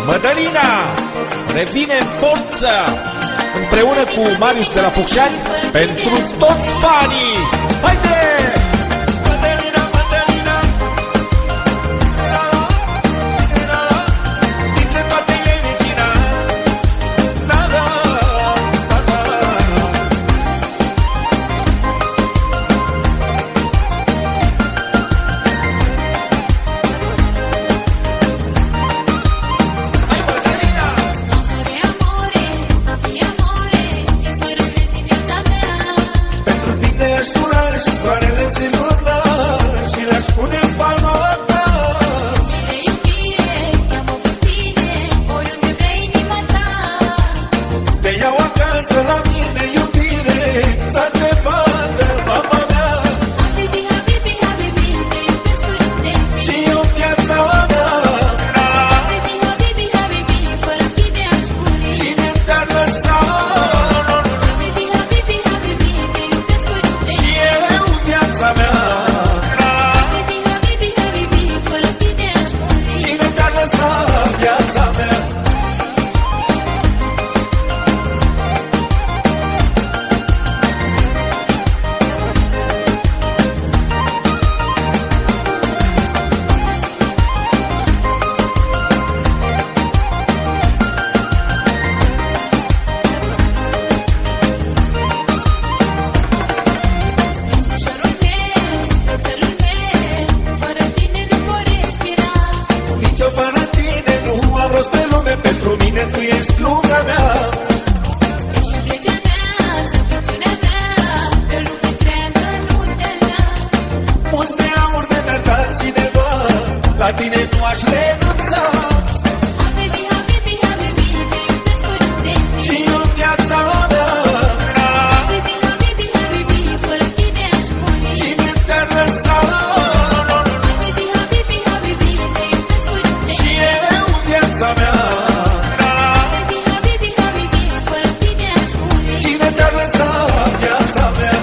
Mădălina revine în forță împreună cu Marius de la Focșani pentru toți fanii. Haide! Mădălina, Mădălina, dintre toate ei regina. Soarele se lumina și le-aș pune în palma ta. De iubire, ia-mă cu tine, oriunde vrea inima ta. Te iau acasă la mine, iubire, să te vadă mama mea. Habibi, habibi, habibi, te iubesc oriunde. Și eu viața mea. Habibi, habibi, habibi, fără tine aș muri. Cine te-ar lăsa? Habibi, habibi, habibi, te iubesc oriunde. Și eu viața mea. Habibi, habibi, habibi, fără tine aș muri. Cine te-ar lăsa? Viața mea. Înțeșorul meu, sufletelul meu, fără tine nu pot respira. Nici-o fără tine nu am rost pe lume. Pentru mine tu ești lumea mea. Ești vieția mea, slăbiciunea mea, pe lume întreagă nu te-aș da. Mulți de aur de mi-ar da cineva, la tine nu aș renunța. Habibi, habibi, habibi, te iubesc oriunde. Și eu viața mea. Habibi, habibi, habibi, fără tine aș muri. Cine te-ar lăsa? Habibi, habibi, habibi, te iubesc oriunde. Și eu viața mea. Habibi, habibi, habibi, fără tine aș muri. Cine te-ar lăsa? Viața mea.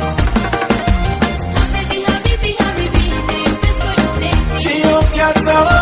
Habibi, habibi, habibi, te iubesc oriunde. Și eu viața mea.